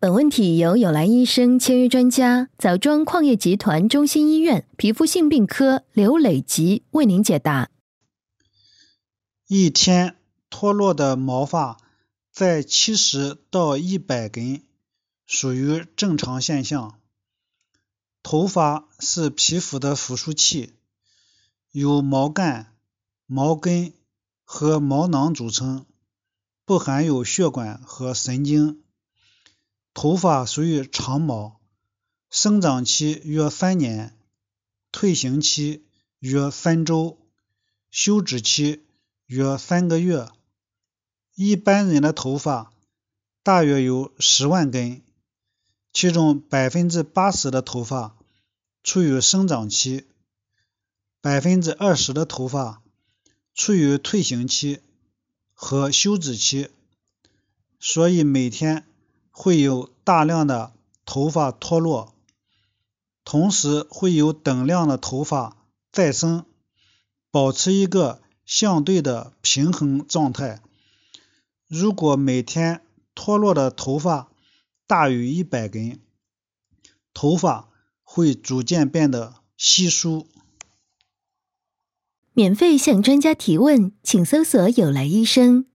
本问题由有来医生签约专家枣庄矿业集团中心医院皮肤性病科刘磊吉为您解答。 一天脱落的毛发在70到100根，属于正常现象。头发是皮肤的复数器，由毛干、毛根和毛囊组成，不含有血管和神经。头发属于长毛，生长期约3年，退行期约3周，休止期约3个月。一般人的头发大约有10万根，其中80%的头发处于生长期，20%的头发处于退行期和休止期，所以每天会有大量的头发脱落，同时会有等量的头发再生，保持一个相对的平衡状态。如果每天脱落的头发大于100根，头发会逐渐变得稀疏。 免费向专家提问，请搜索有来医生。